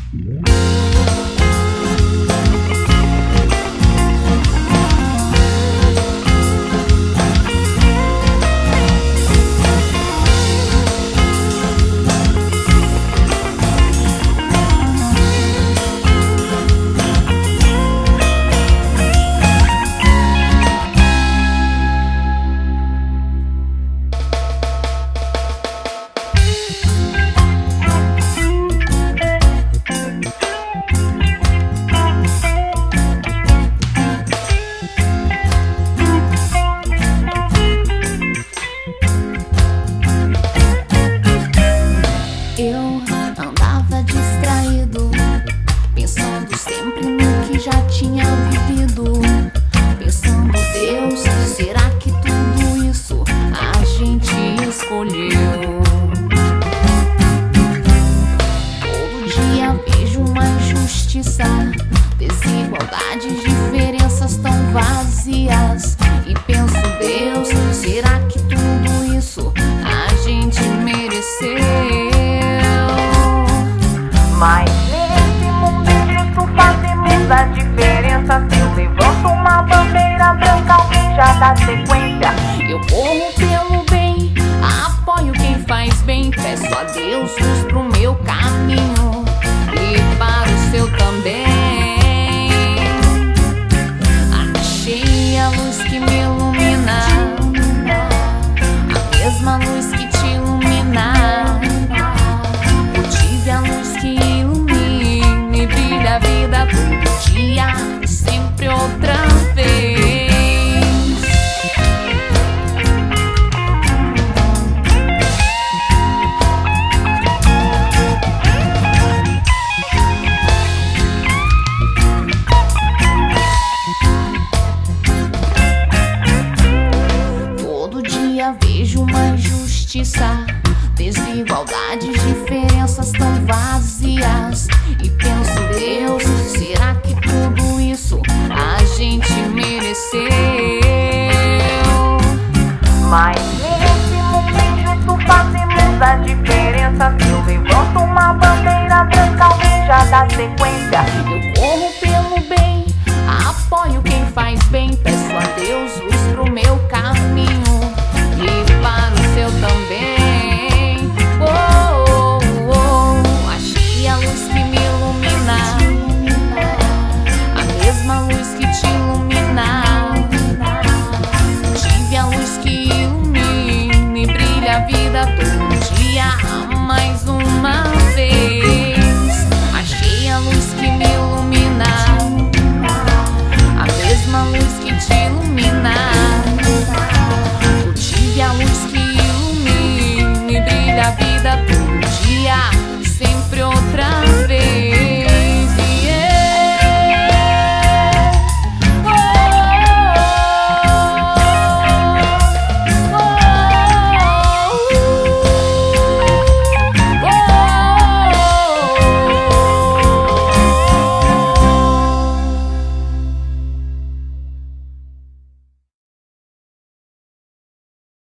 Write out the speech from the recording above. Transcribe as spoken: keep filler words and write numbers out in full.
Eu andava distraído, pensando sempre no que já tinha vivido. Pensando, Deus, será que tudo isso a gente escolheu? Todo dia vejo uma injustiça, desigualdades, diferenças tão vazias. E penso, Deus, será que tudo isso a gente mereceu? Mas nesse mundo injusto fazemos a diferença. Se eu levanto uma bandeira branca, alguém já dá sequência. Eu corro pelo bem, apoio quem faz bem. Peço a Deus luz pro meu caminho e para o seu também. Achei a luz que me ilumina, a mesma luz que te ilumina. Eu tive a luz que ilumina e brilha a vida todo dia e sempre outra vez. Todo dia vejo uma injustiça, desigualdades, diferenças tão vazias. E penso, Deus, será que tudo isso a gente mereceu? Mas nesse mundo injusto fazemos a diferença. Se eu levanto uma bandeira branca, alguém já dá sequência. Eu